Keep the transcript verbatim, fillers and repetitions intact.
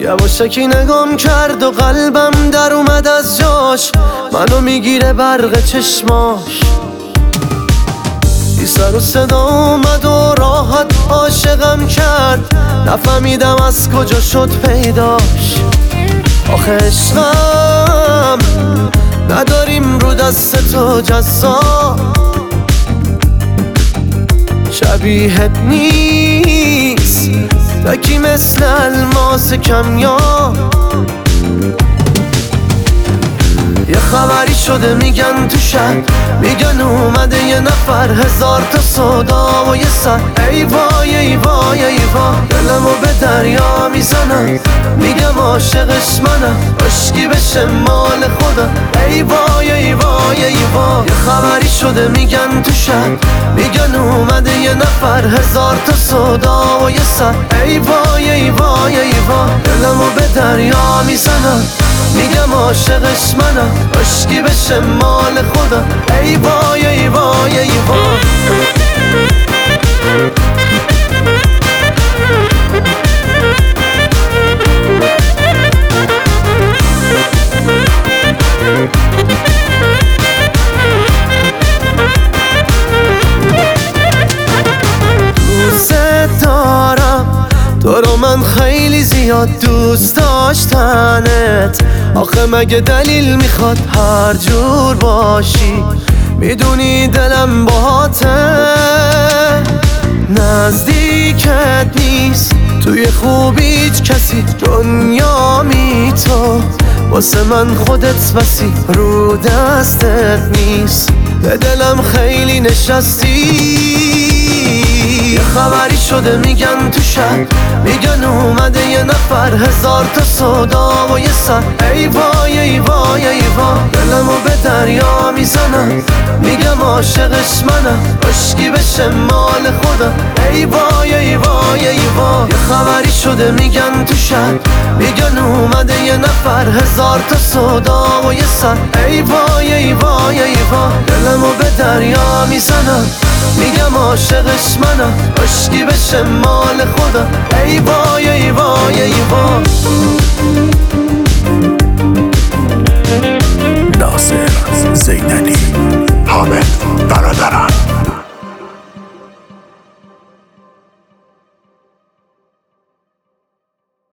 یواشکی نگام کرد و قلبم در اومد از جاش، منو میگیره برق چشماش. بی سر و صدا اومد و راحت عاشقم کرد، نفهمیدم از کجا شد پیداش. آخه عشقم نداریم رو دست تو جزا، شبیهت نیست تکی مثل الماس کمیاب. یه خبری شده میگن تو شهر، میگن اومده یه نفر، هزار تا صدا و یه سر. ای وای ای وای ای وای، دلمو به دریا میزنم، میگم عاشقش منم، عشقی بشه مال خودم. ای وای ای وای ای وای، یه خبری شده میگن تو شهر، میگن اومده یه نفر، هزار تا صدا و یه سر. ای وای ای وای ای وای، دلمو به دریا میزنم، میگم عاشقش منم، عشقی بشه مال خودم. ای وای ای وای ای وای. دوست دارم تو رو، من خیلی زیاد دوست داشتنت. آخه مگه دلیل میخواد هر جور باشی؟ میدونی دلم باهاته، نزدیکت نیست توی خوبی هیچ کسی دنیا می تو، واسه من خودت بسی رو دستت نیست. به دلم خیلی نشستی، یه خبری شده میگن تو شهر، میگن اومده یه نفر، هزار تا صدا و یه سر. ای وای ای وای ای وای، دلمو به دریا میزنم، میگم عاشقش منم، عشقی بشه مال خودم. ای وای ای وای ای وای، یه خبری شده میگن تو شهر، میگن اومده یه نفر، هزار تا صدا و یه سر. ای وای ای وای ای وای، دلمو به دریا میزنم، میگم عاشقش منم، عشقی بشه مال خودم. ای وای ای وای ای وای.